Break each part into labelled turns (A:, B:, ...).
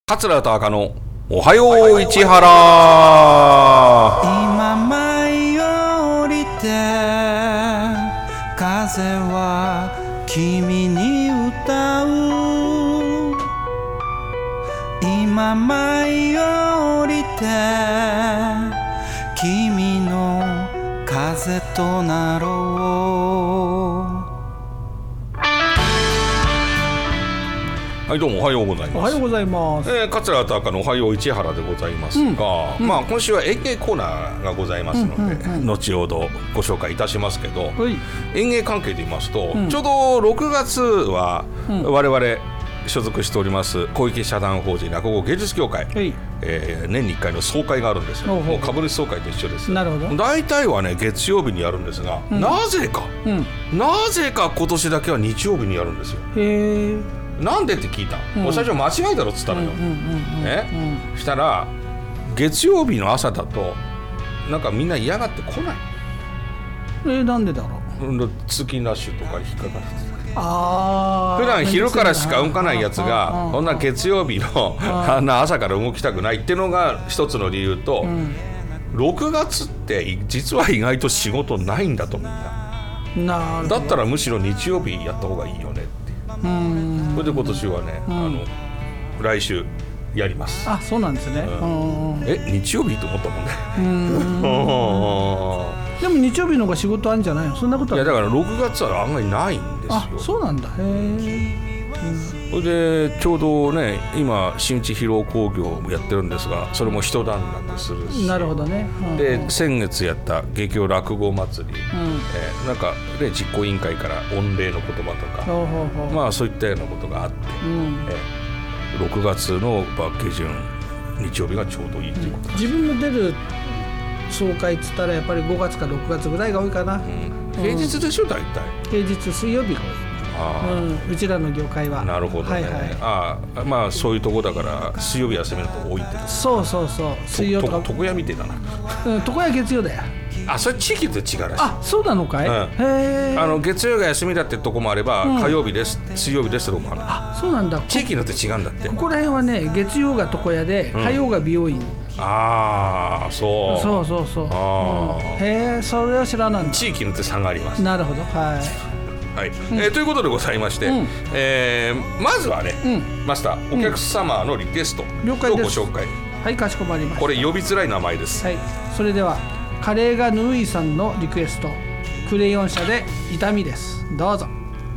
A: 桂田赤のおはよう市原。
B: 今舞い降りて風は君に歌う。今舞い降りて君の風となろう。
A: はい、どうもおはようございます。
B: おはようございます。
A: 桂田赤のおはよう市原でございますが、今週は演芸コーナーがございますので、後ほどご紹介いたしますけど、演芸関係で言いますと、ちょうど6月は我々所属しております小池社団法人落語芸術協会、年に1回の総会があるんですよ。もう株主総会と一緒です。
B: なるほど。
A: 大体はね月曜日にやるんですが、なぜか今年だけは日曜日にやるんですよ。
B: へー。
A: なんでって聞いた、最初間違いだろっつったのよ。したら月曜日の朝だとなんかみんな嫌がって来ない。
B: なんでだろう。
A: 通勤ラッシュとか引っかかる。
B: 普
A: 段昼からしか動かないやつがこんな月曜日のあんな朝から動きたくないっていうのが一つの理由と、6月って実は意外と仕事ないんだとみんな。だったらむしろ日曜日やった方がいいよねって。それで今年はね、来週やります。
B: あ、そうなんですね。
A: 日曜日と思ったもんね。
B: でも日曜日の方が仕事あるんじゃないの？そんなことは。
A: いやだから6月は案外ないんですよ。
B: あ、そうなんだ。
A: それでちょうどね今新内披露興行もやってるんですが、それも一段落するし。
B: なるほどね。
A: で先月やった芸協落語祭り、なんかで実行委員会から御礼の言葉とか、そういったようなことがあって、6月の下旬日曜日がちょうどいいということです。
B: 自分の出る総会っつったらやっぱり5月か6月ぐらいが多いかな。
A: 平日でしょ大体。
B: 平日水曜日が多い。うちらの業界は。
A: なるほどね。そういうとこだから水曜日休みのとこ多いって。
B: そう水曜とか
A: 床屋みてえだな。
B: 床屋月曜だよ。
A: それ地域と違うらしい。
B: あ、そうなのかい。
A: 月曜が休みだってとこもあれば、火曜日です水曜日ですってとこもある。
B: あ、そうなんだ。
A: 地域によって違うんだって。
B: ここら辺はね月曜が床屋で、火曜が美容院。
A: そう。
B: へえ、それは知らない。
A: 地域によって差があります。
B: なるほど。
A: ということでございまして、まずはね、マスターお客様のリクエストをご紹介。
B: はい、かしこまりました。
A: これ呼びづらい名前です。
B: それではカレーがヌーイさんのリクエスト、クレヨン社で痛みです。どうぞ。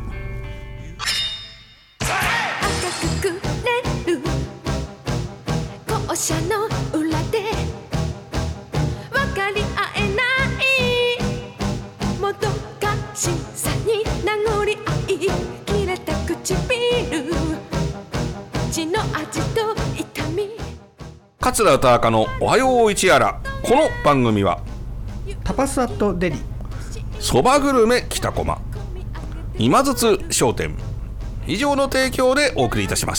C: 赤くくれる校舎の裏で分かり合えないもどかしさに名残合い切れた唇血の味と痛み。
A: 桂田赤のおはよう市原。この番組は
B: タパスアットデリ、
A: そばグルメ北駒、今津津商店以上の提供でお送りいたします。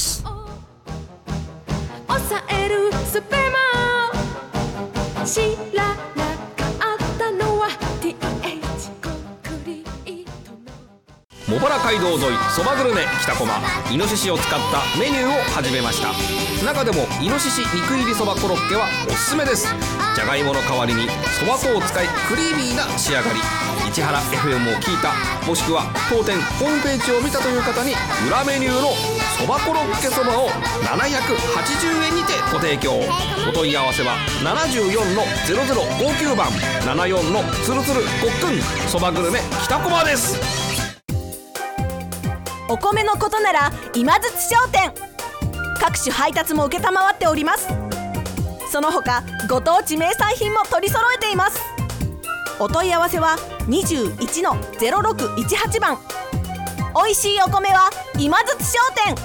C: 抑えるスペマ知らなかったのは TH コンクリートの
A: 茂原街道沿いそばグルメ北駒、イノシシを使ったメニューを始めました。中でもイノシシ肉入りそばコロッケはおすすめです。じゃがいもの代わりにそば粉を使いクリーミーな仕上がり。市原 FM を聞いた、もしくは当店ホームページを見たという方に裏メニューのそばコロッケそばを780円にてご提供。お問い合わせは74-0059番74のつるつるごっくんそばグルメ北駒です。
D: お米のことなら今津商店、各種配達も承っております。その他ご当地名産品も取り揃えています。お問い合わせは21-0618番。おいしいお米は今津商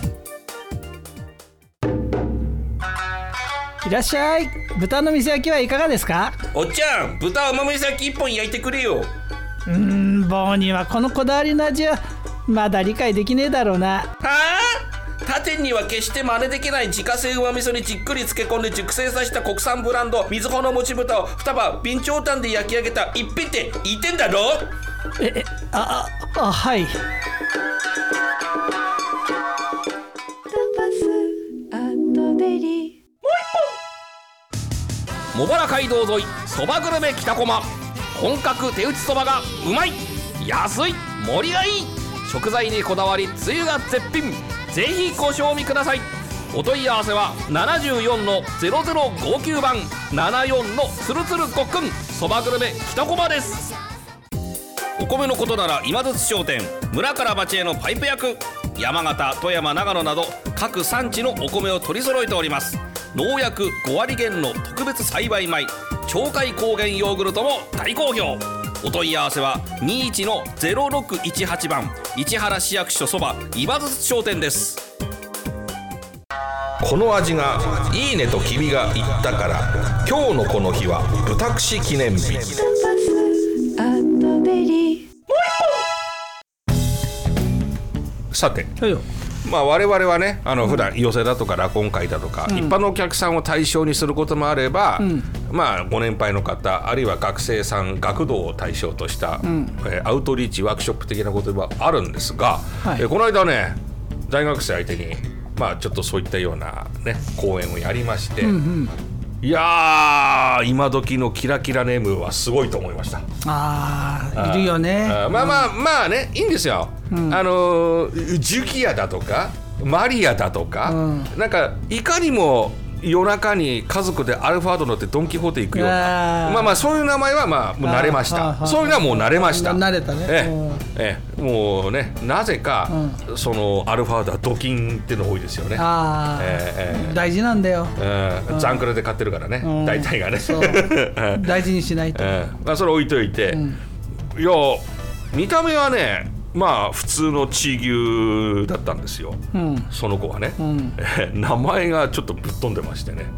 D: 店。
B: いらっしゃい。豚の店焼きはいかがですか？
A: おっちゃん、豚甘め焼き1本焼いてくれよ。
B: 棒にはこのこだわりの味はまだ理解できねえだろうな。
A: はあ？他店には決して真似できない自家製うま味噌にじっくり漬け込んで熟成させた国産ブランドみずほのもち豚を2葉備長炭で焼き上げた一品って言ってんだろ。
B: はい。
C: タパスアット
A: 茂原街道沿いそばグルメ北駒。本格手打ちそばがうまい、安い、盛りがいい。食材にこだわりつゆが絶品。ぜひご賞味ください。お問い合わせは74-0059番74のつるつるごっくんそばグルメ北駒です。お米のことなら今津商店、村から町へのパイプ役。山形、富山、長野など各産地のお米を取り揃えております。農薬5割減の特別栽培米鳥海高原ヨーグルトも大好評。お問い合わせは21-0618番市原市役所そば今津商店です。この味がいいねと君が言ったから、今日のこの日は豚串記念日。さて、
B: はいよ。
A: 我々はね、普段寄席だとか落語会だとか、一般のお客さんを対象にすることもあれば、ご年配の方あるいは学生さん学童を対象とした、アウトリーチワークショップ的なことがあるんですが、この間ね大学生相手にちょっとそういったようなね講演をやりまして、いやー今時のキラキラネームはすごいと思いました。
B: いるよね。
A: ね、いいんですよ。ジュキヤだとかマリアだとか、なんかいかにも夜中に家族でアルファード乗ってドンキホーテ行くような、そういう名前はもう慣れました。そういうのはもう慣れました。
B: 慣れたね。
A: もうね、なぜかそのアルファードはドキンっての多いですよね。
B: 大事なんだよ。
A: ザンクラで買ってるからね、大体がね。
B: 大事にしないと。
A: それ置いといて、いや見た目はね普通の地牛だったんですよ、その子はね、名前がちょっとぶっ飛んでましてね。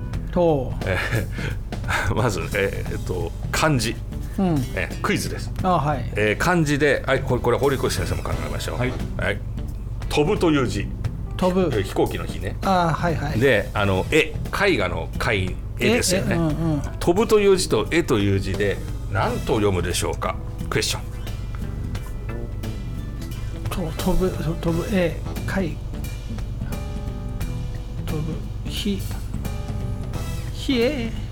A: まず、漢字、クイズです。漢字で、これ堀越先生も考えましょう。飛ぶという字、飛ぶ、飛行機の日ね。で絵画の絵ですよね。飛ぶという字と絵という字で何と読むでしょうか。クエスチョン。
B: 飛ぶ絵貝飛ぶひえ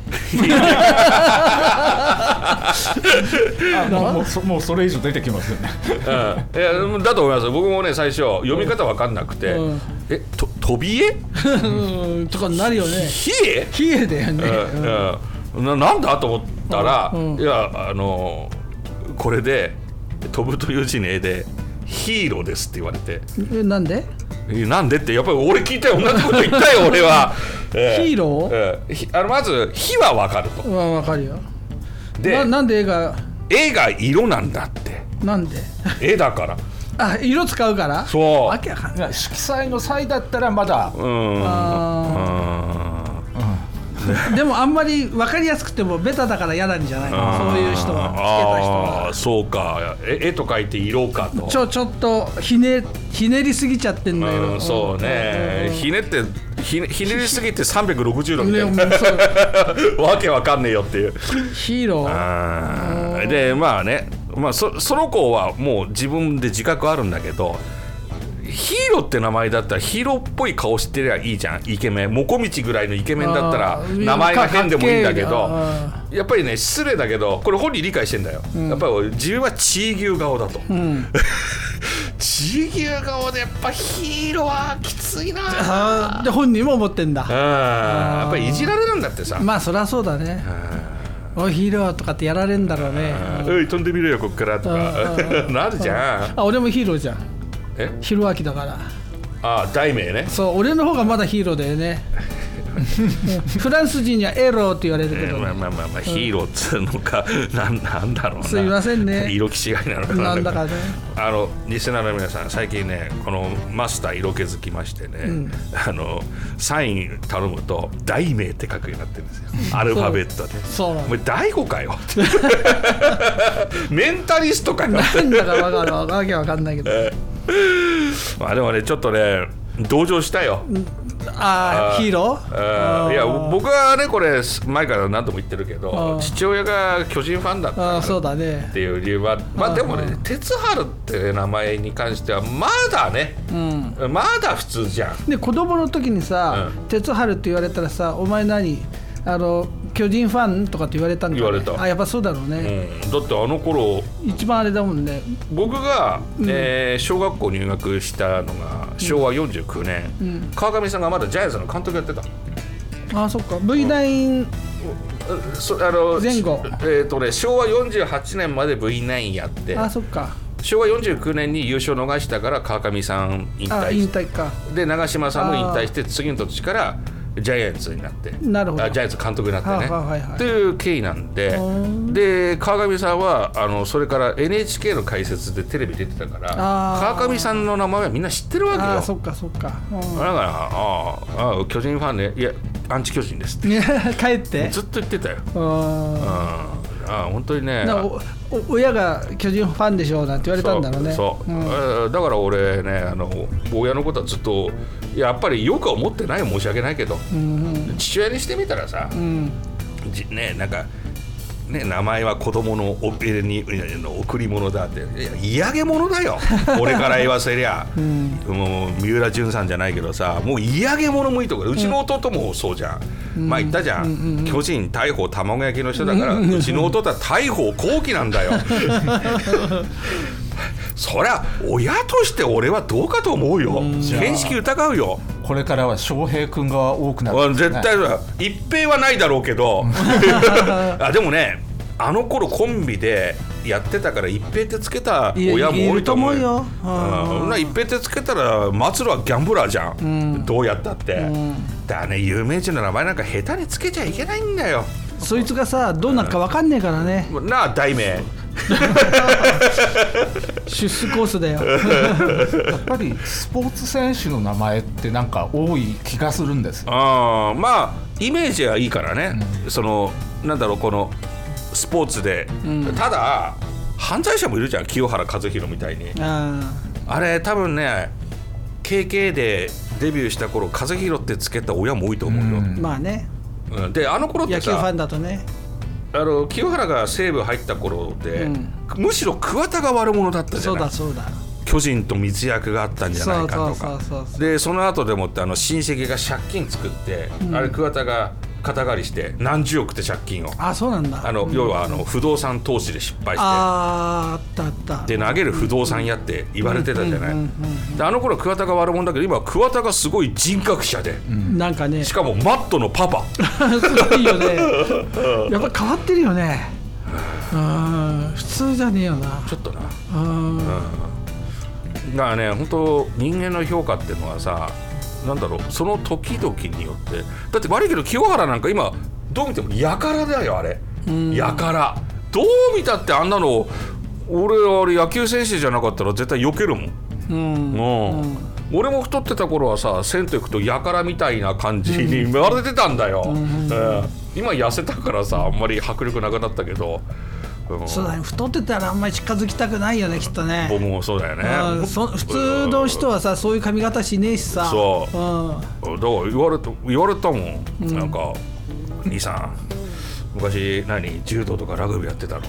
E: もうそれ以上出てきますよね。
A: だと思います。僕もね最初読み方分かんなくて、飛び絵
B: とかなるよね。
A: ひえ
B: だよね。
A: なんだと思ったら、いやこれで飛ぶという字の絵でヒーローですって言われて。
B: なんで
A: ってやっぱり俺聞いたよ。同じこと言ったよ俺は。
B: ヒーロー、
A: まず火は分かると。
B: 分かるよ。
A: で
B: なんで絵が
A: 色なんだって。
B: なんで
A: 絵だから。
B: 色使うから。
A: そう。
B: わけわかんない。
E: 色彩の際だったらまだ
B: でもあんまり分かりやすくてもベタだから嫌なんじゃないの。そういう人は、つけた人は。
A: そうか、絵と書いて色かと。
B: ちょっとひねりすぎちゃってんだよ。そう
A: ね、ひねりすぎて360度みたいな、わけわかんねえよっていう
B: ヒーロー
A: で。その子はもう自分で自覚あるんだけど、ヒーローって名前だったらヒーローっぽい顔してりゃいいじゃん。イケメン、もこみちぐらいのイケメンだったら名前が変でもいいんだけど、やっぱりね失礼だけどこれ本人理解してんだよ、やっぱり自分は地牛顔だと、地牛顔でやっぱヒーローはきついな
B: で本人も思ってんだ。
A: やっぱりいじられるんだってさ。
B: そりゃそうだね。おいヒーローとかってやられんだろうね。
A: おい飛んでみるよこっからとかなるじゃん。
B: 俺もヒーローじゃん。ヒロアキだから。
A: 題名ね。
B: そう、俺の方がまだヒーローだよね。フランス人にはエローって言われるけど、
A: ヒーローっつうのかなんだろうな。
B: すいませんね。
A: 色気違いなのか
B: なんだかね。
A: リスナーの皆さん、最近ねこのマスター色気づきましてね、サイン頼むと題名って書くようになってるんですよ、アルファベットで。
B: そうなの。
A: お前大悟かよメンタリストかよ。
B: なんだかわけわかんないけど
A: でもねちょっとね同情したよ。
B: ヒーロー。
A: いや僕はねこれ前から何度も言ってるけど、父親が巨人ファンだった
B: そうだね
A: っていう理由は、まあでもね哲治って名前に関してはまだね、まだ普通じゃん。
B: で子供の時にさ、哲治って言われたらさ、お前何巨人ファンとかって言われたんだ、ね、
A: 言われた。
B: やっぱそうだろうね、
A: だってあの頃
B: 一番あれだもんね。
A: 僕が、小学校入学したのが昭和49年、川上さんがまだジャイアンツの監督やってた。
B: そっか V9 前後、
A: 昭和48年まで V9 やって、
B: そっか
A: 昭和49年に優勝逃したから川上さん引退
B: 引退か
A: で長嶋さんも引退して次の年からジャイアンツになって、
B: なるほど、
A: ジャイアンツ監督になってね、という経緯なんで、で川上さんはそれから NHK の解説でテレビ出てたから、川上さんの名前はみんな知ってるわけよ。
B: そっかそっか、だ
A: から巨人ファンね、いやアンチ巨人ですって
B: 帰って
A: ずっと言ってたよ。本当にね、
B: 親が巨人ファンでしょなんて言われたんだろうね。
A: だから俺ね親のことはずっとやっぱりよくは思ってないよ、申し訳ないけど、父親にしてみたらさ、なんかね、名前は子供の贈り物だって、嫌げ物だよ俺から言わせりゃ、もう三浦淳さんじゃないけどさ、もう嫌げ物もいいところ、うちの弟もそうじゃん、言ったじゃん、巨人大鵬卵焼きの人だから、うちの弟は大鵬後期なんだよそりゃ親として俺はどうかと思うよ、見識疑うよ。
E: これからは翔平君が多くなる、
A: 絶対一平はないだろうけどでもねあの頃コンビでやってたから一平ってつけた親も多いと思うよ。一平ってつけたら松野はギャンブラーじゃん、どうやったって、だね、有名人の名前なんか下手につけちゃいけないんだよ。
B: そいつがさどうなるか分かんねえからね、
A: なあ大名
B: 出世コースだよ
E: やっぱりスポーツ選手の名前ってなんか多い気がするんですよ。
A: まあイメージはいいからね、なんだろう、このスポーツで、ただ犯罪者もいるじゃん、清原和博みたいに。あれ多分ね KK でデビューした頃和博ってつけた親も多いと思うよ、
B: まあね。
A: であの頃ってさ、
B: 野球ファンだとね、
A: 清原が西武入った頃で、むしろ桑田が悪者だったじゃない。
B: そうだ
A: 巨人と密約があったんじゃないかとかで、その後でもって親戚が借金作って、あれ桑田が肩代わりして何十億って借金を、
B: そうなんだ。
A: 要は不動産投資で失敗して、
B: あった
A: で投げる不動産屋って言われてたじゃない。であの頃桑田が悪者だけど、今桑田がすごい人格者で、
B: なんかね、
A: しかもマットのパパ
B: すごいよねやっぱ変わってるよね。普通じゃねえよな、
A: ちょっとな。だからね、本当人間の評価っていうのはさ、なんだろう、その時々によって、だって悪いけど清原なんか今どう見てもやからだよ、あれ。やからどう見たってあんなの、俺野球選手じゃなかったら絶対避けるもん。俺も太ってた頃はさ、銭湯行くとやからみたいな感じに言われてたんだよ。今痩せたからさ、あんまり迫力なくなったけど、
B: そうだね、太ってたらあんまり近づきたくないよね、きっとね。
A: 僕もそうだよね。
B: 普通の人はさ、そういう髪型しねえしさ。
A: そう、だから言われたもん、なんか兄さん昔柔道とかラグビーやってたの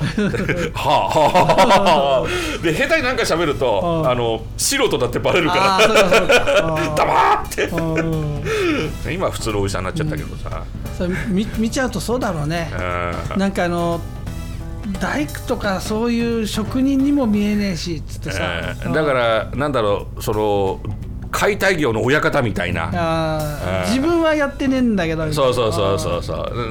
A: はあで下手になんか喋ると素人だってバレるから黙って今普通のおじさんになっちゃったけどさ、
B: 見ちゃうとそうだろうね。なんか大工とかそういう職人にも見えねえしつってさ、
A: だからなんだろう、その解体業の親方みたいな。
B: 自分はやってねえんだけど、
A: そう、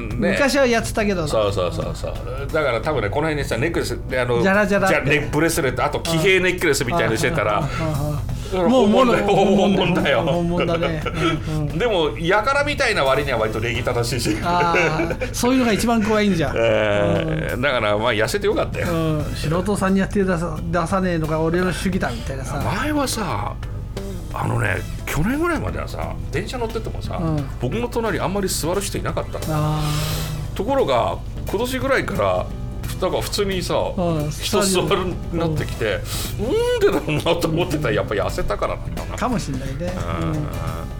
A: ね、
B: 昔はやってたけど、
A: そうだから多分ね、この辺にさネックレスで
B: ジャラジャラ
A: ブレスレット、あと騎兵ネックレスみたいにしてたら
B: もう本
A: 物だよ。
B: 本物だね。
A: でもやからみたいな割には割と礼儀正しいし、
B: そういうのが一番怖いんじゃん。
A: だからまあ痩せてよかったよ。
B: 素人さんにやって出さねえのが俺の主義だみたいなさ。
A: 前はさ、去年ぐらいまではさ、電車乗っててもさ、僕の隣あんまり座る人いなかったの。ところが今年ぐらいからなんか普通にさ、人座るようになってきて、なんでだろうなと思ってたら、やっぱ痩せたからなんだな。
B: かもしれないね。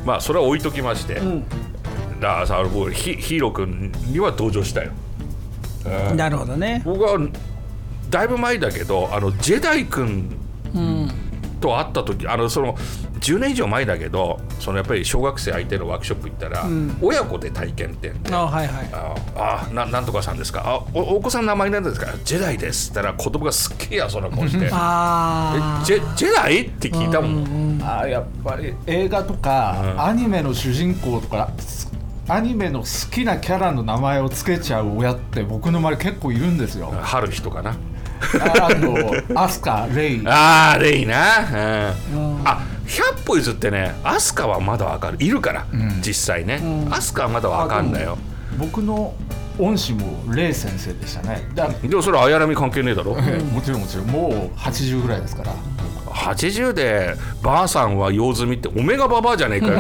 F: まあそれは置いときまして、だからさ僕ヒーロー君には同情したよ。
B: なるほどね。
F: 僕はだいぶ前だけどジェダイ君と会った時その10年以上前だけどやっぱり小学生相手のワークショップ行ったら、親子で体験店で
B: はいはい、
F: なんとかさんですかお子さんの名前なんですかジェダイですって言ったら子供がすっげえやそんな顔してジェダイって聞いたもん、
E: やっぱり映画とか、アニメの主人公とかアニメの好きなキャラの名前をつけちゃう親って僕の周り結構いるんですよ。
F: 春日とかな
E: アスカ、レイ。
F: レイな、100歩譲ってねアスカはまだわかるいるから、実際ね、アスカはまだわかんだよ。
E: 僕の恩師もレイ先生でしたね。
F: でもそれ綾波関係ねえだろ、
E: もちろんもう80ぐらいですから。
F: 80でばあさんは用済みってオメガババアじゃねえかよ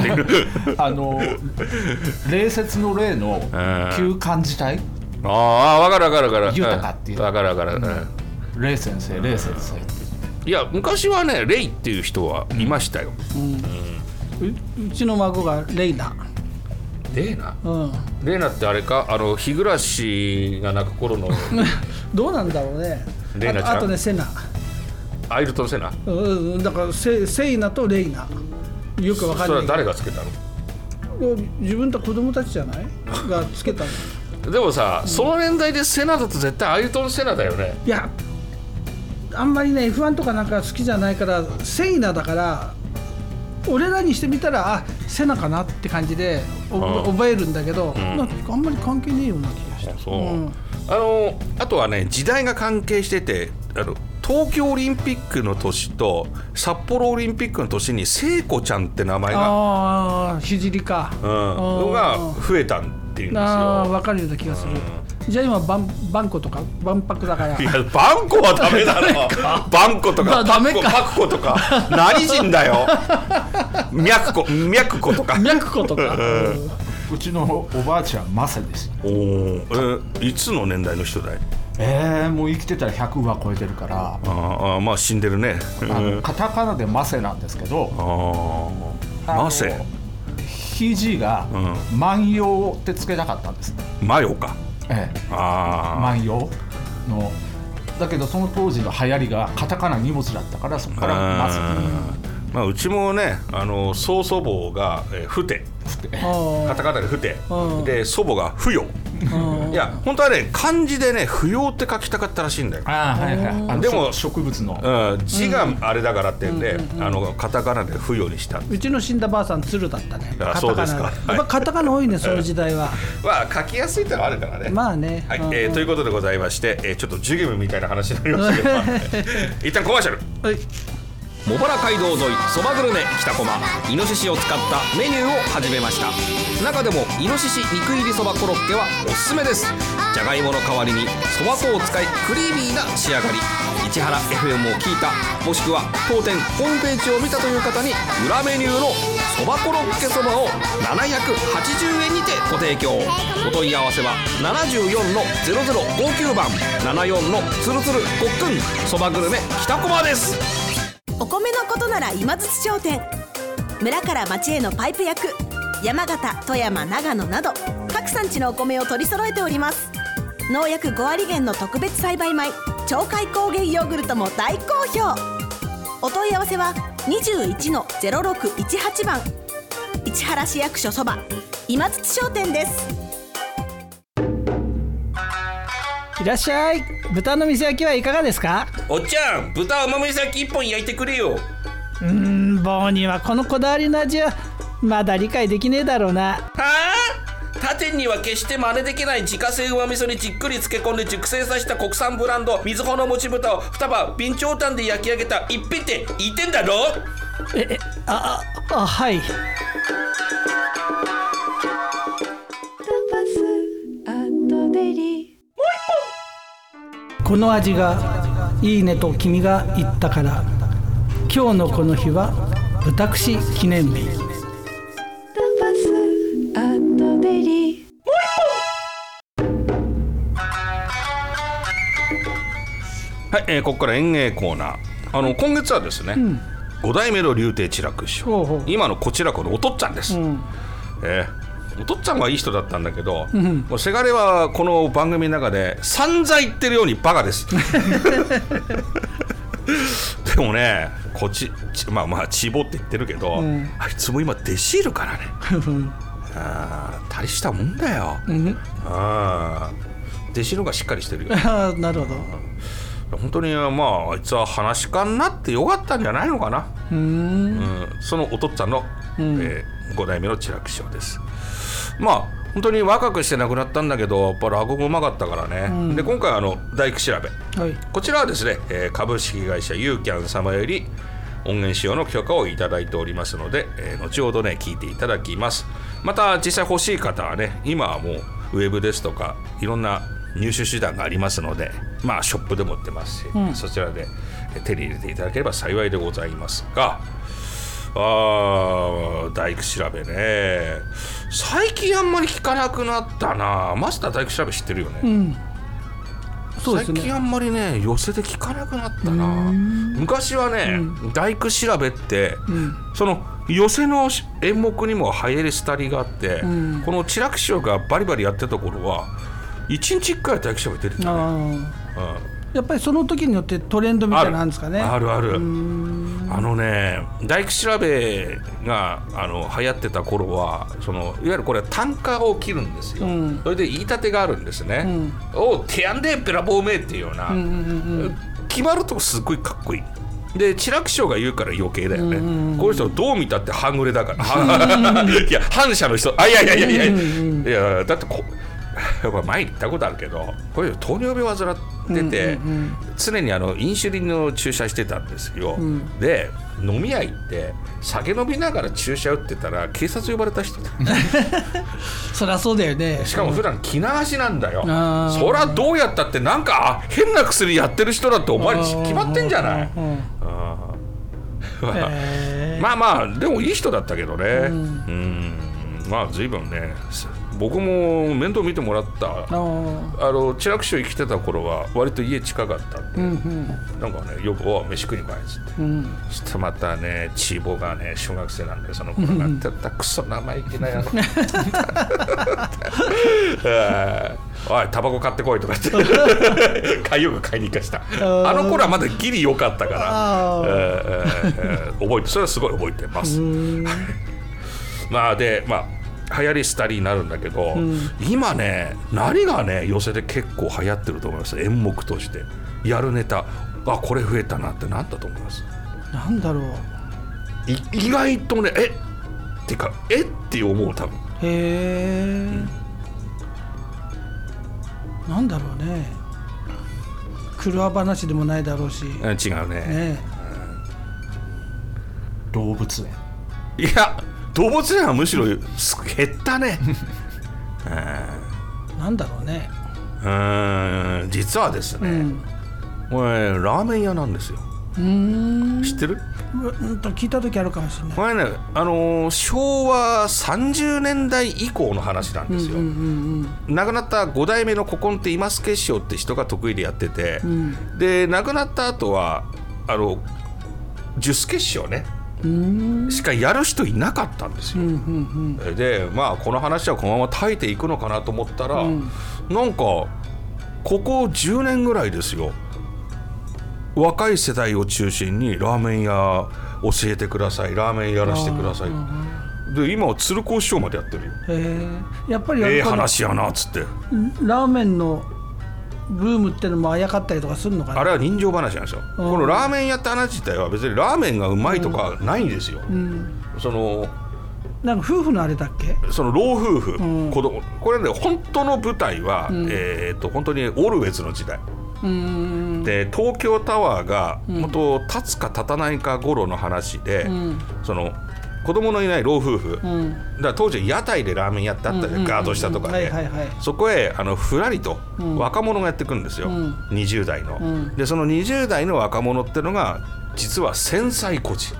E: 礼節の礼の旧漢字体、
F: わかる
E: 豊かっていう、
F: わかる、
E: レイ先生って
F: いや昔はねレイっていう人はいましたよ、
B: うちの孫がレイナ。
F: レイナってあれか日暮が泣く頃の
B: どうなんだろうね。
F: レイナちゃん、
B: あとねセナ、
F: アイルトンセナ、
B: だからセイナとレイナよくわかんない。
F: それは誰がつけたの？
B: 自分と子供たちじゃないがつけたの。
F: でもさ、その年代でセナだと絶対アイルトンセナだよね。
B: いやあんまりね F1 とかなんか好きじゃないからセイナだから俺らにしてみたらセナかなって感じで覚えるんだけど、なんかあんまり関係ねえような気がした。
F: あとはね時代が関係してて東京オリンピックの年と札幌オリンピックの年に聖子ちゃんって名前が
B: 聖か、
F: が増えたっていうんですよ。
B: 分かるような気がする。じゃあ今バンコとか万博だから。
F: いやバンコはダメだろバンコとかパクコとか何人だよ脈子とか
E: うちのおばあちゃんマセです。
F: いつの年代の人だい？
E: もう生きてたら100は超えてるから。
F: まあ死んでるね。
E: カタカナでマセなんですけど、
F: マセ
E: 肘が万葉ってつけたかったんです。
F: マヨか。
E: 万葉のだけどその当時の流行りがカタカナ2文字だったからそこからマセ。
F: うちもね曽祖母がフテカタカナでフテで祖母がフヨ。いや本当はね漢字でね不要って書きたかったらしいんだよ。
E: でも植物の
F: 字があれだからってんでカタカナで不要にした。
B: うちの死んだばあさん鶴だったね。
F: そうですか。
B: やっぱカタカナ多いねその時代は。
F: 書きやすいってのはあるからね。
B: まあね。
F: ということでございましてちょっとジュゲムみたいな話になりましたけど一旦コマーシャル。
A: 茂原街道沿いそばグルメ北駒イノシシを使ったメニューを始めました。中でもイノシシ肉入りそばコロッケはおすすめです。じゃがいもの代わりにそば粉を使いクリーミーな仕上がり。市原 FM を聞いたもしくは当店ホームページを見たという方に裏メニューのそばコロッケそばを780円にてご提供。お問い合わせは74-0059番74-つるつるごっくんそばグルメ北駒です。
D: お米のことなら今津商店。村から町へのパイプ役山形、富山、長野など各産地のお米を取り揃えております。農薬5割減の特別栽培米鳥海高原ヨーグルトも大好評。お問い合わせは 21-0618 番市原市役所そば今津商店です。
B: いらっしゃい。豚の店焼きはいかがですか？
F: おっちゃん豚甘飯焼き1本焼いてくれよ。
B: 棒にはこのこだわりの味はまだ理解できねえだろうな。
F: はあ？他店には決して真似できない自家製うま味噌にじっくり漬け込んで熟成させた国産ブランドみずほのもち豚を2羽備長炭で焼き上げた一品って言ってんだろ？
B: はい。この味がいいねと君が言ったから今日のこの日は豚串記念日。
F: はい、ここから演芸コーナー。今月はですね、 5代目の柳亭志らく師匠、
B: ほうほう
F: 今のこちらこのおとっつぁんです、
B: うん
F: おとっつぁんはいい人だったんだけど、もうせがれはこの番組の中で散々言ってるようにバカですでもねまあチボって言ってるけど、あいつも今弟子いるからね大したもんだよ、弟子の方がしっかりしてるよ
B: なるほど。
F: 本当にまああいつは話し家になってよかったんじゃないのかな。そのおとっつぁんの、5代目の志らく師匠です。まあ本当に若くして亡くなったんだけど、やっぱ落語うまかったからね、で今回大工調べ、
B: はい、
F: こちらはですね、株式会社ユーキャン様より音源使用の許可をいただいておりますので、後ほどね聞いていただきます。また実際欲しい方はね、今はもうウェブですとかいろんな入手手段がありますので、まあショップでも売ってますし、そちらで手に入れていただければ幸いでございますが、大工調べね、最近あんまり聞かなくなったな。マスター大工調べ知ってるよね、
B: そうですね、
F: 最近あんまりね寄せで聞かなくなったな。昔はね、大工調べって、その寄せの演目にも流行り廃りがあって、この志らく師匠がバリバリやってた頃は1日1回大工調べ出てるよね。
B: やっぱりその時によってトレンドみたいなのあるんですかね。
F: ある大工調べが流行ってた頃は、いわゆるこれ単価を切るんですよ、それで言い立てがあるんですね、おうてやんでべらぼうめっていうような、決まるとすっごいかっこいいで、志らく師匠が言うから余計だよね、こういう人どう見たって半グレだからいや反社の人、いやだってやっぱ前に言ったことあるけど、これ糖尿病患ってて、常にインシュリンの注射してたんですよ、で飲み屋行って酒飲みながら注射打ってたら警察呼ばれた人
B: そりゃそうだよね。
F: しかも普段気流しなんだよ、そりゃどうやったってなんか変な薬やってる人だってお前に決まってんじゃない。まあまあでもいい人だったけどね、まあ随分ね僕も面倒見てもらった。志らく師匠生きてた頃は割と家近かったんで、なんかねよく飯食いに来いっつって、そしてまたねチーボがね小学生なんで、その頃なんてったクソ生意気なやろおいタバコ買ってこいとかってよく買いに行かした。あの頃はまだギリ良かったから覚えて、それはすごい覚えてますまあで流行り廃りになるんだけど、今ね何がね寄せで結構流行ってると思います。演目としてやるネタ、これ増えたなってなんだと思います。
B: なんだろう、
F: 意外とねってかって思う多分。
B: なんだろうね、車話でもないだろうし。
F: 違うね。
E: 動物園。
F: いや動物園はむしろ減ったね
B: なんだろうね。
F: 実はですね、これラーメン屋なんですよ。知ってる？
B: 聞いた時あるかもしれない。
F: これね、昭和30年代以降の話なんですよ。亡くなった5代目の古今って今助師匠って人が得意でやってて、で亡くなった後は十助師匠ねしかやる人いなかったんですよ。でまあこの話はこのまま耐えていくのかなと思ったら、なんかここ10年ぐらいですよ、若い世代を中心にラーメン屋教えてください、ラーメンやらせてください、で今は鶴光師匠までやってるよ。
B: やっぱり
F: 話やなっつって、
B: ラーメンのブームってのもあやかったりとかするのかな。
F: あれは人情話なんですよ。このラーメン屋って話自体は別にラーメンがうまいとかないんですよ。
B: なんか夫婦のあれだっけ、
F: その老夫婦、子供、これね本当の舞台は、本当にオルウェズの時代で、東京タワーが本当立つか立たないか頃の話で、その子供のいない老夫婦、だから当時屋台でラーメン屋ってあったじゃん、ガード下とかで、そこへふらりと若者がやってくるんですよ、20代の、でその20代の若者ってのが実は戦災孤児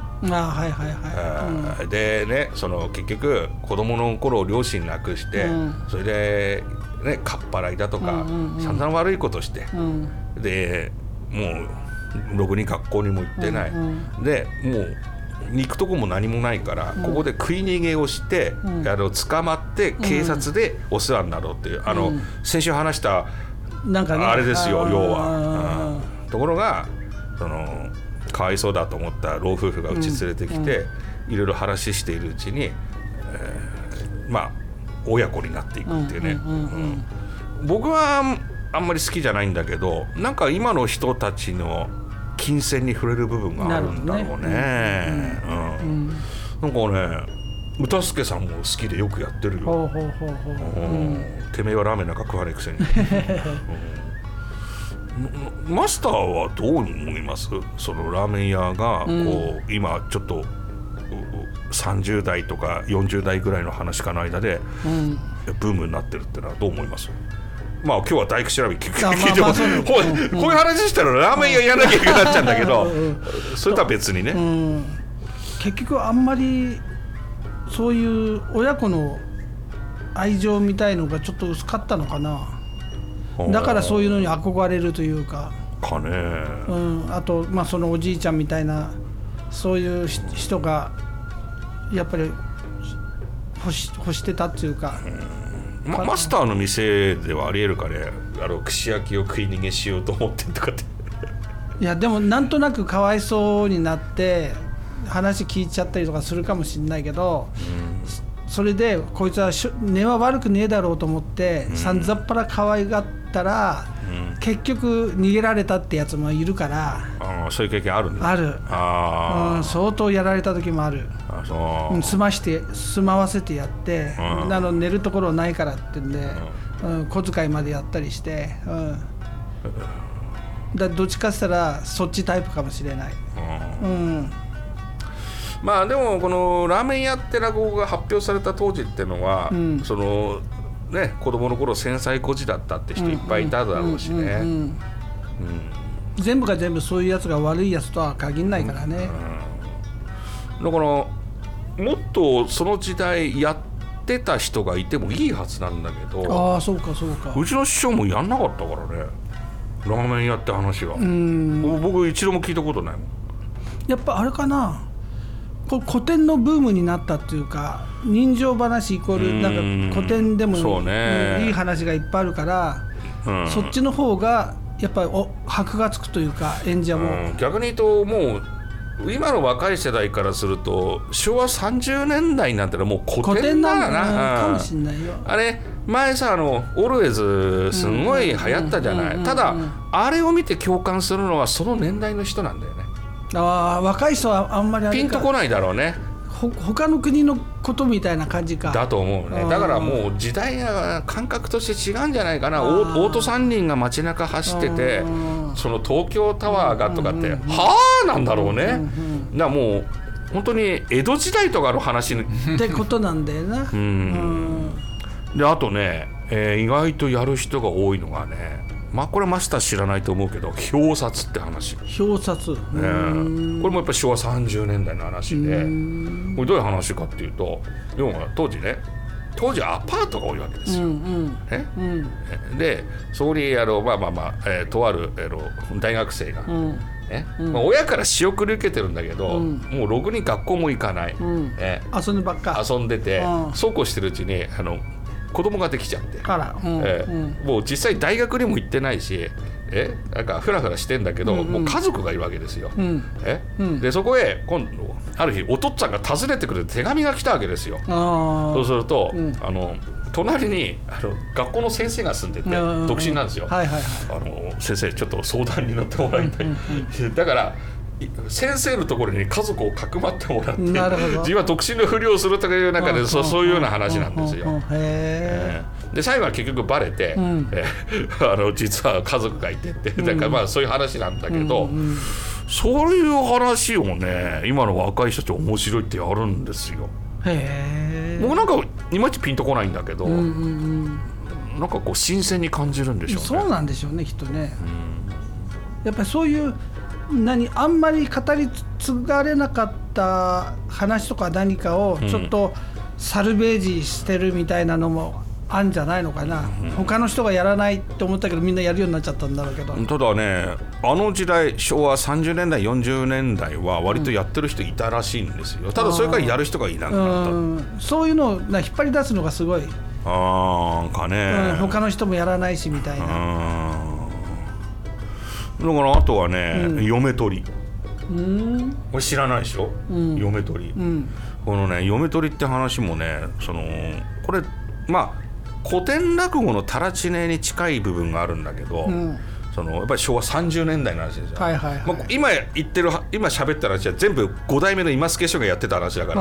F: でね、その結局子供の頃両親亡くして、それでねかっぱらいだとか、散々悪いことして、でもうろくに学校にも行ってない、でもう行くとこも何もないから、ここで食い逃げをして、捕まって警察でお世話になろうっていう、先週話した
B: なんか、ね、
F: あれですよ要は。ところがかわいそうだと思った老夫婦がうち連れてきて、いろいろ話しているうちに、まあ親子になっていくっていうね。僕はあんまり好きじゃないんだけど、なんか今の人たちの金銭に触れる部分があるんだろうね。なんかね、歌助さんも好きでよくやってるよ。てめえはラーメンなんか食わねえくせに。マスターはどう思います？そのラーメン屋がこう、今ちょっと30代とか40代ぐらいの話かの間で、ブームになってるってのはどう思います？まあ今日は大工調べ聞いても、こういう話したらラーメン屋やらなきゃいけなくなっちゃうんだけど、それとは別にね。
B: 結局あんまりそういう親子の愛情みたいのがちょっと薄かったのかな。だからそういうのに憧れるというか。
F: かね。
B: あとまあそのおじいちゃんみたいなそういう人がやっぱり欲してたっていうか。
F: マスターの店ではありえるかね、串焼きを食い逃げしようと思ってとかって。
B: いやでもなんとなくかわいそうになって話聞いちゃったりとかするかもしれないけど、それでこいつは根は悪くねえだろうと思ってさんざっぱら可愛がったら、結局逃げられたってやつもいるから。
F: そういう経験あるんだ。
B: ある。相当やられた時もある。住まわせてやって、寝るところないからってんで、小遣いまでやったりして、どっちかって言ったらそっちタイプかもしれない。
F: まあでもこのラーメン屋って落語が発表された当時ってのは、そのね、子供の頃繊細孤児だったって人いっぱいいただろうしね。
B: 全部が全部そういうやつが悪いやつとは限らないからね。
F: だからもっとその時代やってた人がいてもいいはずなんだけど。
B: そうかそうか。
F: うちの師匠もやんなかったからね、ラーメン屋って話は。僕一度も聞いたことないもん。
B: やっぱあれかな、古典のブームになったっていうか、人情話イコールなんか古典でもいい話がいっぱいあるから、そっちの方がやっぱり箔がつくというか、演者も。
F: 逆に言うともう今の若い世代からすると昭和30年代なんてのはもう古典だな。
B: かもしんないよ。
F: あれ前さオールウェイズすごい流行ったじゃない。ただあれを見て共感するのはその年代の人なんだよね。
B: 若い人はあんまり
F: ピンとこないだろうね。
B: 他の国のことみたいな感じか。
F: だと思うね。だからもう時代が感覚として違うんじゃないかな。オート3人が街中走ってて、その東京タワーがとかって、はあなんだろうね。だからもう本当に江戸時代とかの話
B: ってことなんだよな。
F: であとね、意外とやる人が多いのがね、まあこれマスター知らないと思うけど、表札って話。
B: 表札、
F: これもやっぱり昭和30年代の話で、これどういう話かっていうと、要は当時アパートが多いわけですよ。でそこにとある大学生が、親から仕送り受けてるんだけど、もうろくに学校も行かない、
B: 遊んでばっか
F: 遊んでて、そうこうしてるうちに子供ができちゃって、もう実際大学にも行ってないし、なんかフラフラしてんだけど、もう家族がいるわけですよ。でそこへ今度ある日お父っつぁんが訪ねてくる手紙が来たわけですよ。そうすると、隣に学校の先生が住んでて独身なんですよ。先生ちょっと相談に乗ってもらいたい。だから先生のところに家族をかくまってもらって、自分は独身のふりをするという中でそういうような話なんですよ。で最後は結局バレて、実は家族がいてって、だからまあそういう話なんだけど、そういう話をね今の若い人たち面白いってやるんですよ。僕なんかいまいちピンとこないんだけど、なんかこう新鮮に感じるんでしょうね。
B: そうなんでしょうねきっとね。やっぱりそういうあんまり語り継がれなかった話とか何かをちょっとサルベージしてるみたいなのもあんじゃないのかな、他の人がやらないって思ったけどみんなやるようになっちゃったんだろうけど。
F: ただね、あの時代昭和30年代40年代は割とやってる人いたらしいんですよ。ただそれからやる人がいなくなった。
B: そういうのを引っ張り出すのがすごい、
F: かね、
B: 他の人もやらないしみたいな。
F: だからあとはね、嫁取り、これ知らないでしょ、嫁取り、このね嫁取りって話もね、これまあ古典落語のタラチネに近い部分があるんだけど、やっぱり昭和30年代の話ですよ、今喋った話は全部5代目の今助師匠がやってた話だから、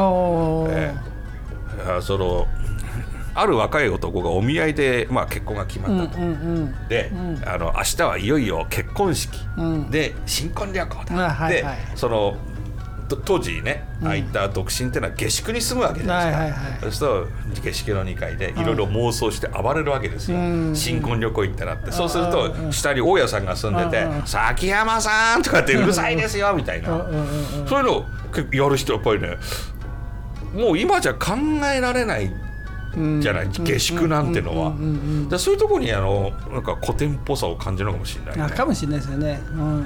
F: ある若い男がお見合いで、結婚が決まったと、で、明日はいよいよ結婚式、で新婚旅行だ、で当時ね、ああいった独身っていうのは下宿に住むわけじゃないですか、そうすると下宿の2階でいろいろ妄想して暴れるわけですよ、新婚旅行行ったらって。そうすると下に大家さんが住んでて「崎山さん」とかってうるさいですよみたいな、そういうのをやる人はやっぱりね、もう今じゃ考えられないじゃない、下宿なんてのは。そういうところになんか古典っぽさを感じるのかもしれないね。
B: かもしれないですよね。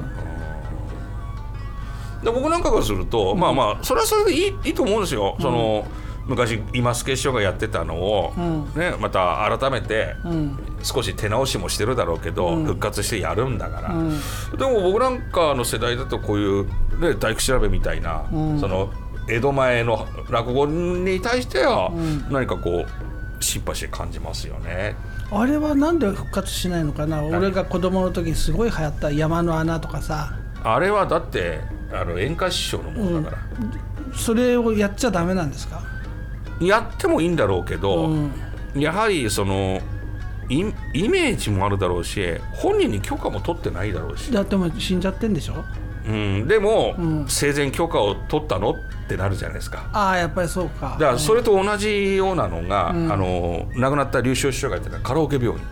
F: で僕なんかがすると、それはそれでいいと思うんですよ。昔今助師匠がやってたのを、また改めて少し手直しもしてるだろうけど、復活してやるんだから、でも僕なんかの世代だとこういう、大工調べみたいな、江戸前の落語に対しては何かこうシンパシー感じますよね。
B: あれはなんで復活しないのかな。俺が子供の時にすごい流行った山の穴とかさ、
F: あれはだって演歌師匠のものだから、
B: それをやっちゃダメなんですか。
F: やってもいいんだろうけど、やはりイメージもあるだろうし、本人に許可も取ってないだろうし。
B: だってもう死んじゃってんでしょ。
F: でも、生前許可を取ったのってなるじゃないですか。
B: やっぱりそうか。
F: だからそれと同じようなのが、亡くなった龍昇師匠がやってたカラオケ病院。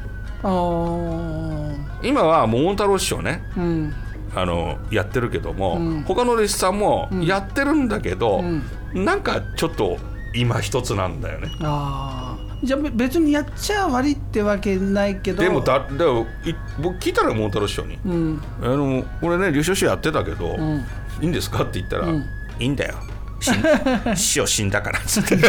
F: 今は桃太郎師匠ね、やってるけども、他の弟子さんもやってるんだけど、なんかちょっと今一つなんだよね。
B: じゃあ別にやっちゃ悪いってわけないけど、
F: でも僕聞いたら桃太郎師匠に、俺ね龍昇師匠やってたけど、いいんですかって言ったら、いいんだよ、師匠死んだからっつって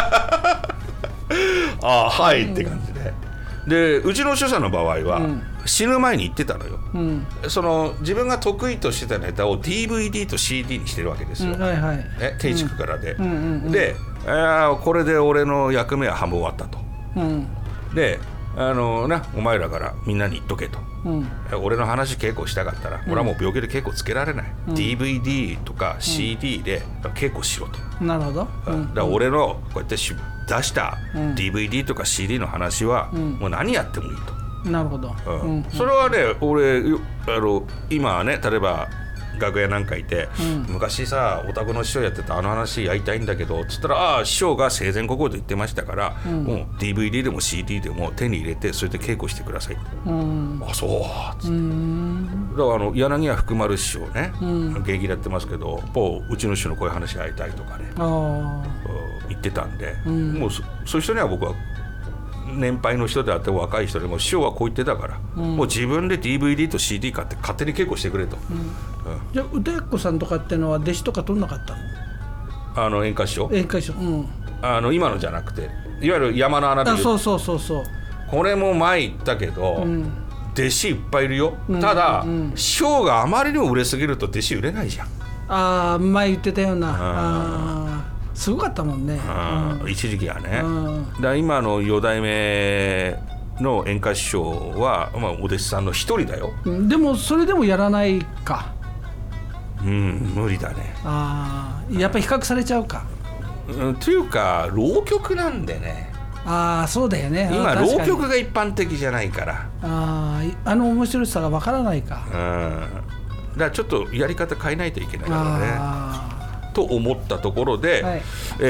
F: はいって感じで、うちの師匠さんの場合は、死ぬ前に言ってたのよ、自分が得意としてたネタを DVD と CD にしてるわけですよ、定築からで、でこれで俺の役目は半分終わったと、でお前らからみんなに言っとけと、俺の話稽古したかったら、俺はもう病気で稽古つけられない、DVD とか CD で稽古しろと、
B: なるほど、
F: だから俺のこうやって出した DVD とか CD の話は、もう何やってもいいと。
B: なるほど、
F: それはね、俺今はね、例えば楽屋なんかいて、昔さお宅の師匠やってたあの話やりたいんだけどつったら、師匠が生前ここで言ってましたから、もう DVD でも CD でも手に入れてそれで稽古してください、そうっつって、だから柳家福丸師匠ね、現役でやってますけど、うちの師匠のこういう話やりたいとかね、言ってたんで、もうそういう人には僕は年配の人であっても若い人でも師匠はこう言ってたから、もう自分で DVD と CD 買って勝手に稽古してくれと。
B: じゃあ歌やっこさんとかってのは弟子とか取んなかったの？
F: 演歌師匠？
B: 演歌師匠、
F: 今のじじゃなくて、いわゆる山の穴でいう、
B: そう
F: これも前言ったけど、弟子いっぱいいるよ、ただ、師匠があまりにも売れすぎると弟子売れないじゃん。
B: 前言ってたような、すごかったもんね、
F: 一時期はね、だから今の四代目の演歌師匠は、お弟子さんの一人だよ。
B: でもそれでもやらないか。
F: 無理だね。
B: やっぱり比較されちゃうか。
F: というか浪曲なんでね。
B: そうだよね。
F: 今浪曲が一般的じゃないから、
B: 面白さがわからないか。
F: だからちょっとやり方変えないといけないからねと思ったところで、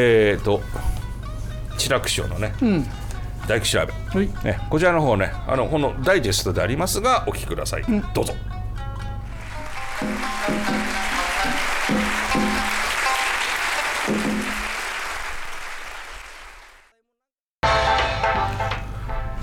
F: 志らく師匠のね、大工調べ、こちらの方ね、このダイジェストでありますがお聞きください、どうぞ。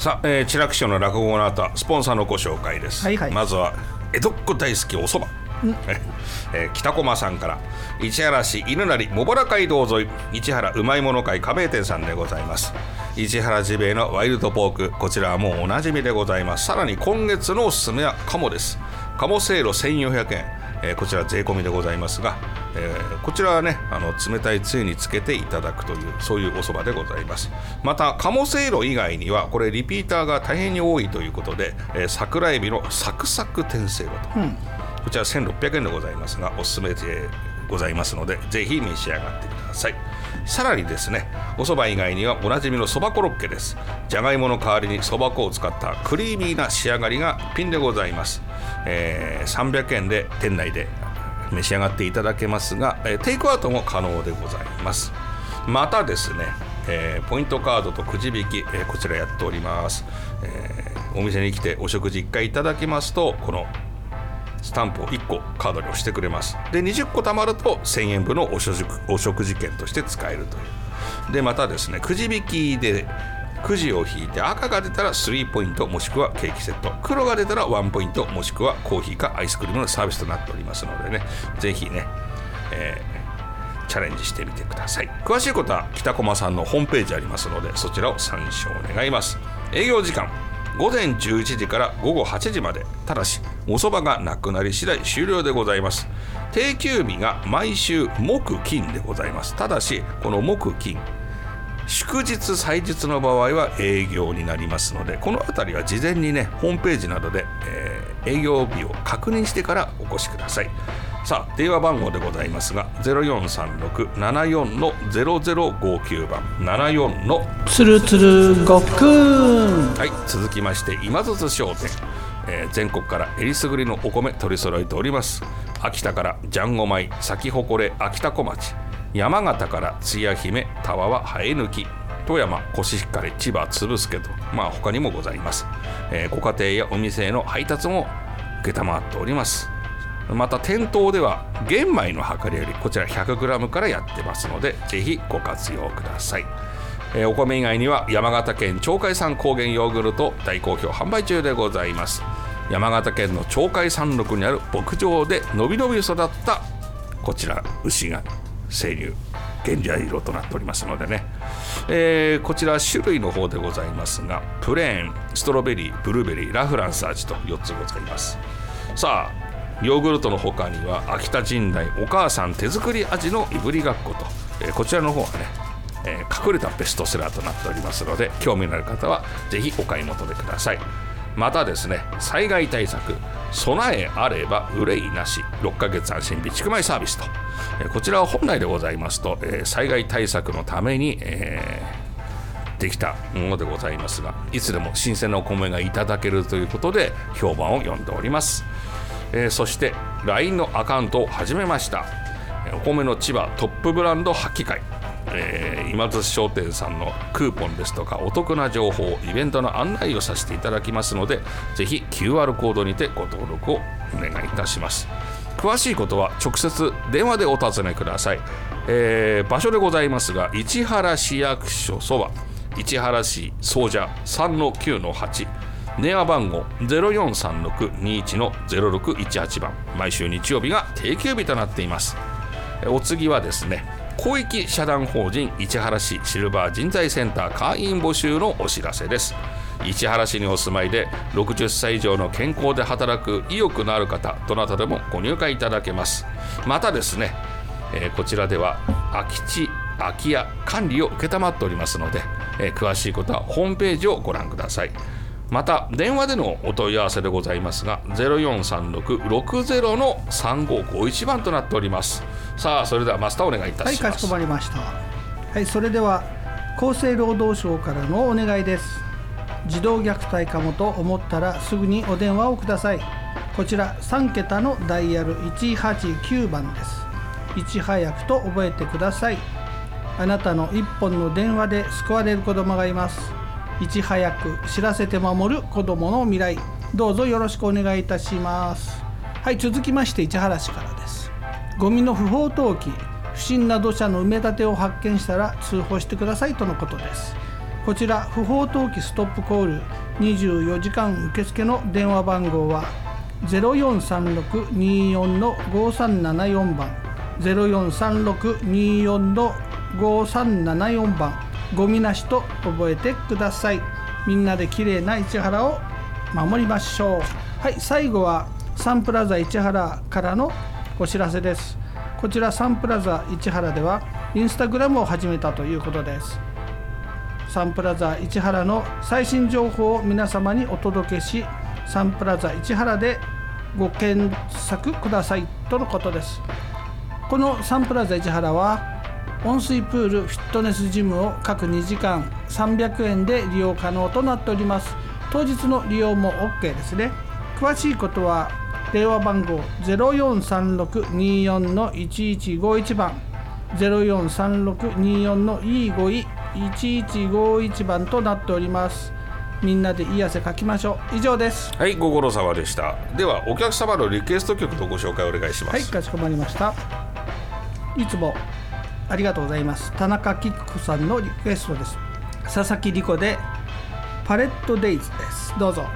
F: さあ、知楽町の落語の後はスポンサーのご紹介です、
B: はいはい、
F: まずは江戸っ子大好きお蕎麦、北駒さんから市原市犬成茂原街道沿い市原うまいもの会加盟店さんでございます。市原ジビエのワイルドポーク、こちらはもうおなじみでございます。さらに今月のおすすめは鴨です。鴨せいろ1400円、こちら税込みでございますが、こちらはね冷たいつゆにつけていただくというそういうお蕎麦でございます。また鴨せいろ以外にはこれリピーターが大変に多いということで、桜エビのサクサク天せいろと、こちら1600円でございますがおすすめでございますのでぜひ召し上がってください。さらにですねお蕎麦以外にはおなじみの蕎麦コロッケです。じゃがいもの代わりに蕎麦粉を使ったクリーミーな仕上がりが一品でございます。300円で店内で召し上がっていただけますが、テイクアウトも可能でございます。またですね、ポイントカードとくじ引き、こちらやっております。お店に来てお食事1回いただきますとこのスタンプを1個カードに押してくれます。で20個貯まると1000円分のお食事券として使えるという。でまたですねくじ引きでくじを引いて赤が出たら3ポイントもしくはケーキセット、黒が出たら1ポイントもしくはコーヒーかアイスクリームのサービスとなっておりますのでねぜひね、チャレンジしてみてください。詳しいことは北駒さんのホームページありますのでそちらを参照願います。営業時間午前11時から午後8時まで、ただしお蕎麦がなくなり次第終了でございます。定休日が毎週木金でございます。ただしこの木金祝日祭日の場合は営業になりますのでこのあたりは事前にねホームページなどで、営業日を確認してからお越しください。さあ電話番号でございますが 0436-74-0059 番74の
B: つるつるごっくん。
F: はい、続きまして今津商店、全国からえりすぐりのお米取り揃えております。秋田からジャンゴ米咲き誇れ秋田小町、山形からつや姫たわわ生え抜き、富山コシヒカリ千葉つぶすけと他にもございます。ご家庭やお店への配達も承っております。また店頭では玄米の量り売りこちら 100g からやってますのでぜひご活用ください。お米以外には山形県鳥海山高原ヨーグルト大好評販売中でございます。山形県の鳥海山麓にある牧場でのびのび育ったこちら牛が生乳原茶色となっておりますのでね、こちら種類の方でございますがプレーン、ストロベリー、ブルーベリー、ラフランス味と4つございます。さあヨーグルトの他には秋田神代お母さん手作り味のいぶりがっこと、こちらの方はね、隠れたベストセラーとなっておりますので興味のある方はぜひお買い求めください。またですね災害対策備えあれば憂いなし6ヶ月安心備蓄米サービスと、こちらは本来でございますと、災害対策のために、できたものでございますがいつでも新鮮なお米がいただけるということで評判を呼んでおります。そして LINE のアカウントを始めました。お米の千葉トップブランド発揮会、今津商店さんのクーポンですとかお得な情報イベントの案内をさせていただきますのでぜひ QR コードにてご登録をお願いいたします。詳しいことは直接電話でお尋ねください。場所でございますが市原市役所そば市原市総社 3-9-8 電話番号 043621-0618 番、毎週日曜日が定休日となっています。お次はですね公益社団法人市原市シルバー人材センター会員募集のお知らせです。市原市にお住まいで60歳以上の健康で働く意欲のある方どなたでもご入会いただけます。またですね、こちらでは空き地空き家管理を承っておりますので、詳しいことはホームページをご覧ください。また電話でのお問い合わせでございますが 0436-60-3551 番となっております。さあそれではマスターお願いいたします。
B: はい、かしこまりました。はい、それでは厚生労働省からのお願いです。児童虐待かもと思ったらすぐにお電話をください。こちら3桁のダイヤル189番です。いち早くと覚えてください。あなたの一本の電話で救われる子どもがいます。いち早く知らせて守る子どもの未来、どうぞよろしくお願いいたします。はい、続きまして市原市からです。ゴミの不法投棄、不審な土砂の埋め立てを発見したら通報してくださいとのことです。 こちら不法投棄ストップコール24時間受付の電話番号は 043624-5374 番 043624-5374 番、ゴミなしと覚えてください。みんなできれいな市原を守りましょう。はい、最後はサンプラザ市原からのお知らせです。こちらサンプラザ市原ではインスタグラムを始めたということです。サンプラザ市原の最新情報を皆様にお届けし、サンプラザ市原でご検索くださいとのことです。このサンプラザ市原は温水プールフィットネスジムを各2時間300円で利用可能となっております。当日の利用も OK ですね。詳しいことは電話番号 043624-1151 番 043624-1151 番となっております。みんなでいい汗かきましょう。以上です。
F: はい、ご苦労様でした。ではお客様のリクエスト曲のご紹介お願いします。
B: はい、かしこまりました。いつもありがとうございます。田中貴子さんのリクエストです。佐々木莉子でパレットデイズです。どうぞ。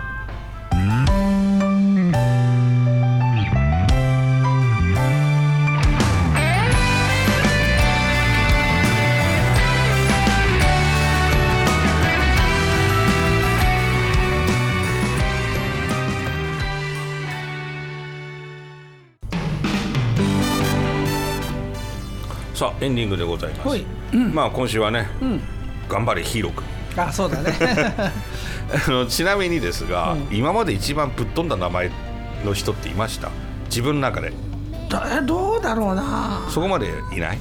F: さあエンディングでございます。
B: はい、
F: まあ今週はね、頑張れヒーロー君。
B: あ、そうだね
F: ちなみにですが、今まで一番ぶっ飛んだ名前の人っていました？自分の中で。
B: どうだろうな。
F: そこまでいない？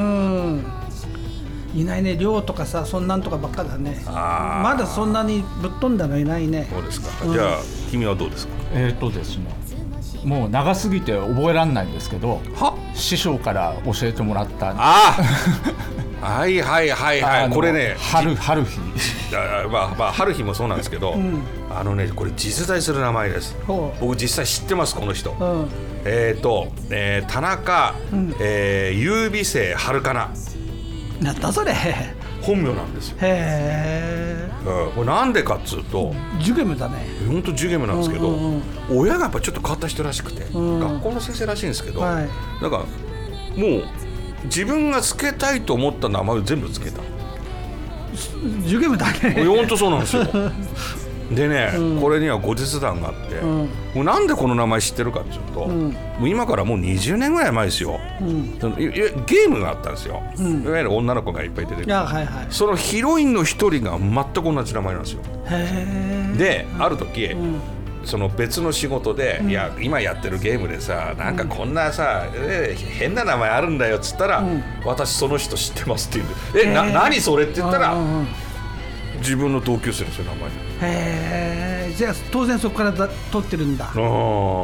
B: いないね。寮とかさ、そんなんとかばっかだね。
F: あ、
B: まだそんなにぶっ飛んだのいないね。
F: そうですか。じゃあ君はどうですか？
E: ですね、もう長すぎて覚えられないんですけど、師匠から教えてもらった。
F: はいはいはいはい。これね、
E: 春日
F: まあ春日もそうなんですけど、これ実在する名前です。僕実際知ってます、この人。田中優美生春かな。
B: なんだそれ。
F: 本名なんですよ。
B: へ
F: え。これなんでかっつうと、
B: ジュゲムだね。
F: 本当ジュゲムなんですけど、親がやっぱちょっと変わった人らしくて、学校の先生らしいんですけど、なんかもう自分がつけたいと思った名前を全部つけた。
B: ジュゲムだね。
F: 本当そうなんですよ。でね、これには後日談があって、もうなんでこの名前知ってるかっていうと、もう今からもう20年ぐらい前ですよ。ゲームがあったんですよ。いわゆる女の子がいっぱい出てくる。そのヒロインの一人が全く同じ名前なんですよ。で、ある時、その別の仕事で、いや今やってるゲームでさ、なんかこんなさ、変な名前あるんだよっつったら、私その人知ってますって言うんで、何それって言ったら、自分の同級生ですよ、名前。
B: じゃあ当然そこから取ってるんだ。だから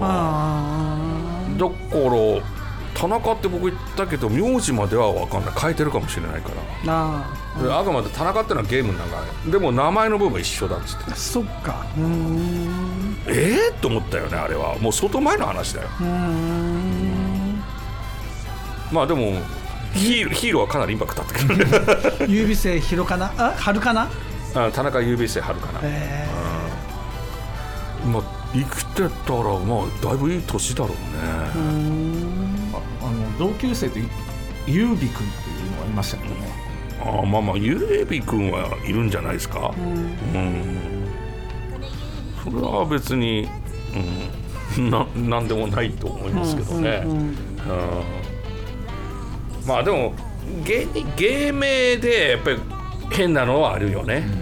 F: 田中って僕言ったけど、名字までは分かんない。変えてるかもしれないから。あくまで田中ってのはゲームの名前でも名前の部分は一緒だっつって。
B: そっか。
F: と思ったよね。あれはもう相当前の話だよ。まあでもヒーローはかなりインパクトあったけどね。
B: 優美生春かな。
F: 田中優美生春かな。まあ生きてたらまあだいぶいい年だろうね。
E: 同級生でゆうびくんっていうのがいましたけどね。
F: まあゆうびくんはいるんじゃないですか。それは別に、なんでもないと思いますけどね。まあでも芸名でやっぱり変なのはあるよね。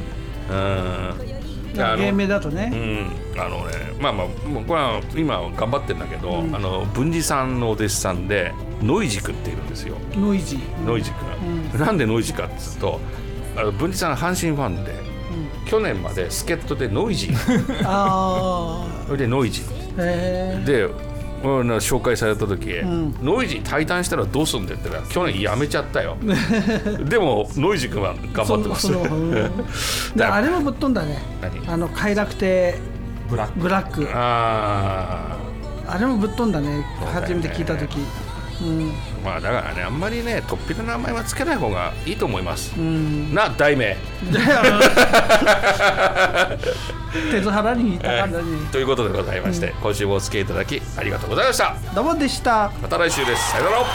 B: 芸名だとね。
F: まあこれは今頑張ってるんだけど、文治さんのお弟子さんでノイジ君っているんですよ。ノイジ君、なんでノイジかっていうと、文治さん阪神ファンで、去年まで助っ人でノイジそれでノイジで紹介された時、ノイジ退団したらどうすんだって言ったら、去年辞めちゃったよ。でもノイジ君は頑張ってます。
B: あれもぶっ飛んだね。快楽亭ブラック。あれもぶっ飛んだね。初めて聞いた時。
F: まあだからね、あんまりね突飛な名前はつけない方がいいと思います、な題名
B: 手津原にいたからに、
F: ということでございまして、今週もお付き合いいただきありがとうございました。
B: どうもでした。
F: また来週です。さよなら。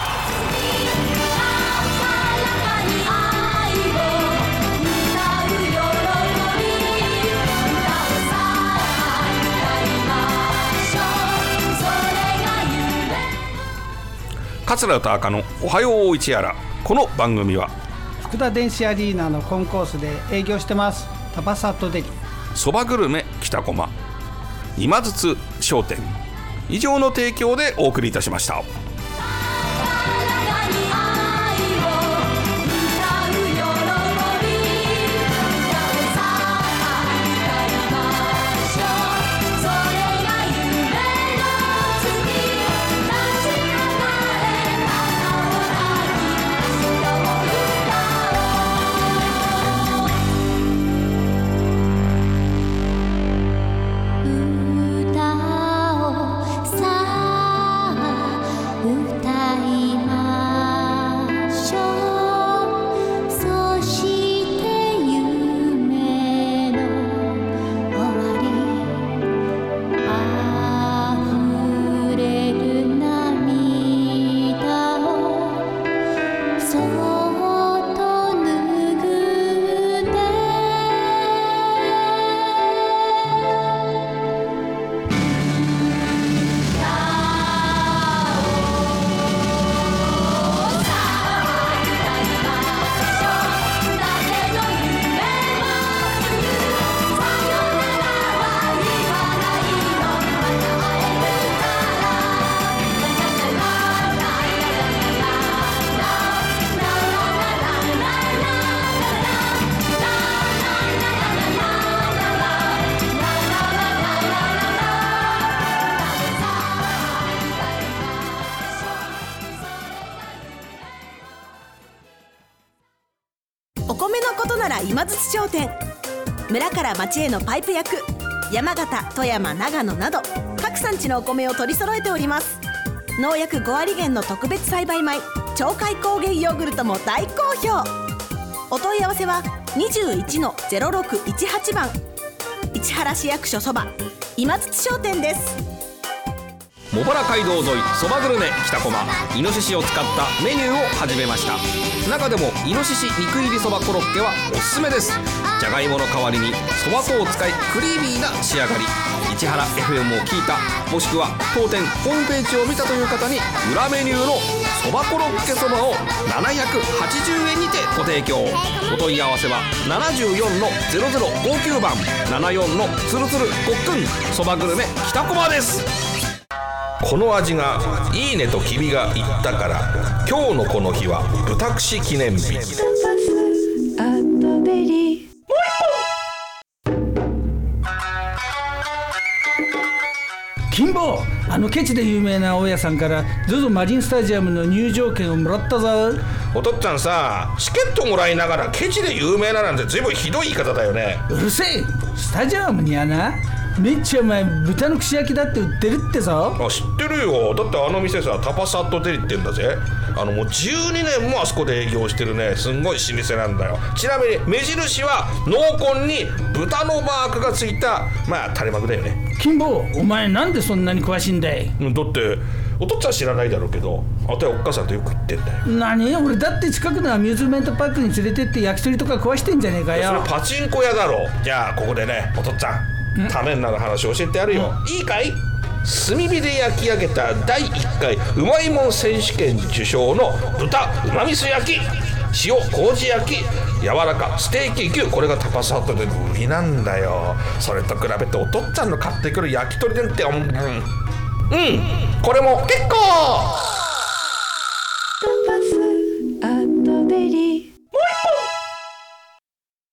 F: 桂田赤のおはよう市原。この番組は
B: 福田電子アリーナのコンコースで営業してますタパサットデリ、
F: そばグルメ北駒、今津津商店以上の提供でお送りいたしました。
D: お米のことなら今津商店。村から町へのパイプ役、山形、富山、長野など各産地のお米を取り揃えております。農薬5割減の特別栽培米鳥海高原ヨーグルトも大好評。お問い合わせは 21-0618 番市原市役所そば今津商店です。
A: 茂原街道沿いそばグルメ北駒、イノシシを使ったメニューを始めました。中でもイノシシ肉入りそばコロッケはおすすめです。じゃがいもの代わりにそば粉を使いクリーミーな仕上がり。市原 FM を聞いた、もしくは当店ホームページを見たという方に裏メニューのそばコロッケそばを780円にてご提供。お問い合わせは 74-0059 番74のつるつるごっくんそばグルメ北駒です。
F: この味がいいねと君が言ったから、今日のこの日は豚串記念日。
B: 金坊、ケチで有名な大家さんから ZOZO マリンスタジアムの入場券をもらったぞ。
F: おとっつぁんさ、チケットもらいながらケチで有名ななんて随分ひどい言い方だよね。
B: うるせえ。スタジアムにはな、めっちゃうまい豚の串焼きだって売ってるってさ。
F: 知ってるよ。だってあの店さ、タパサットデリって言うんだぜ。もう12年もあそこで営業してるね、すんごい老舗なんだよ。ちなみに目印は濃紺に豚のマークがついた、まあ垂れ幕だよね。
B: 金坊、お前なんでそんなに詳しいんだい。
F: だってお父っつぁん知らないだろうけど、あたいおっかさんとよく行ってんだよ。
B: 何、俺だって近くのアミューズメントパークに連れてって焼き鳥とか食わしてんじゃねえかよ。
F: それパチンコ屋だろ。じゃあここでね、お父っつぁんためになる話教えてやるよ。いいかい。炭火で焼き上げた第1回うまいもん選手権受賞の豚うまみそ焼き、塩麹焼き、柔らかステーキ牛、これがタパサットで売りなんだよ。それと比べてお父っつぁんの買ってくる焼き鳥なんてこれも結構。